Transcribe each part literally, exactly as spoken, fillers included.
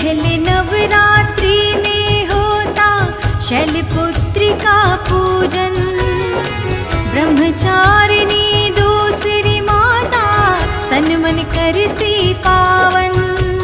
पहले नवरात्रि में होता शैलपुत्री का पूजन, ब्रह्मचारिणी दूसरी माता तन मन करती पावन।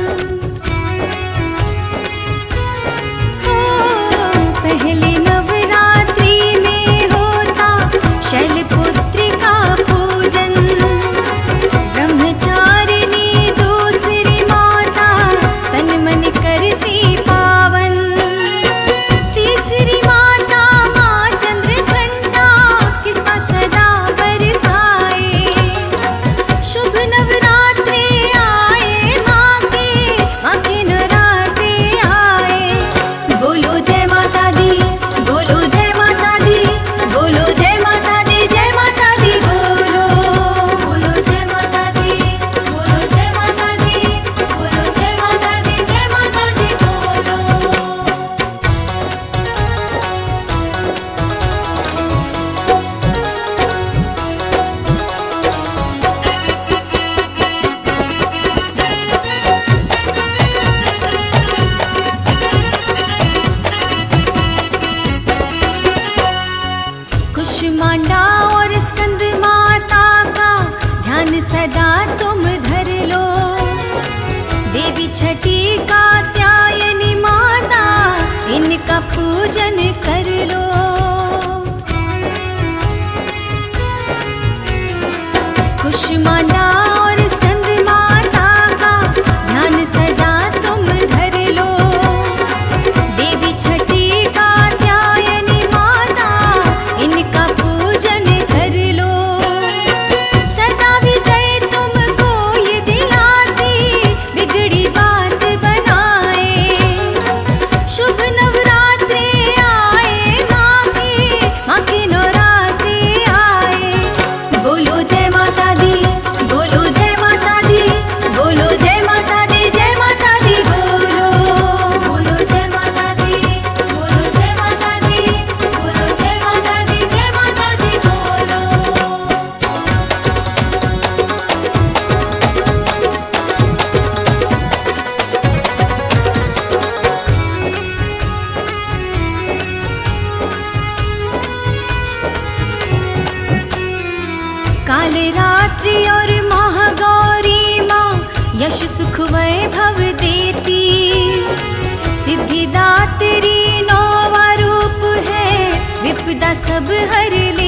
हो पहले नवरात्रि में होता शैलपुत्री का पूजन, ब्रह्मचारिणी दूसरी माता तन मन करती पावन। तीसरी माता माँ चंद्रघंटा कृपा सदा बरसाए, शुभ नवरात्रे आए माँ के, माँ के नवरात्रे आए। बोलो जय माता दी, बोलो जय माता दी, बोलो जय माता दी, जय माता दी बोलो। बोलो जय माता दी, बोलो जय माता दी, बोलो जय माता दी, जय माता दी बोलो। कुष्मांडा और स्कंद माता का ध्यान सदा तुम धर लो, देवी छठी कात्यायनी माता इनका पूजन कर लो। कुष्मांडा और स्कंद माता का ध्यान सदा तुम धर लो, देवी छठी कात्यायनी माता इनका पूजन कर लो। सदा विजय तुमको ये दिलाती, बिगड़ी बात बनाए। शुभ नवरात्रे आए माँ के, माँ के नवरात्रे आए। बोलो जय माता दी, बोलो जय माता दी, बोलो जय माता दी, जय माता दी बोलो। बोलो जय माता दी, बोलो जय माता दी, बोलो जय माता दी, जय माता दी बोलो। काल रात्रि और महागौरी माँ यश सुख वैभव देती, सिद्धिदात्री नौवा रूप है, विपदा सब हर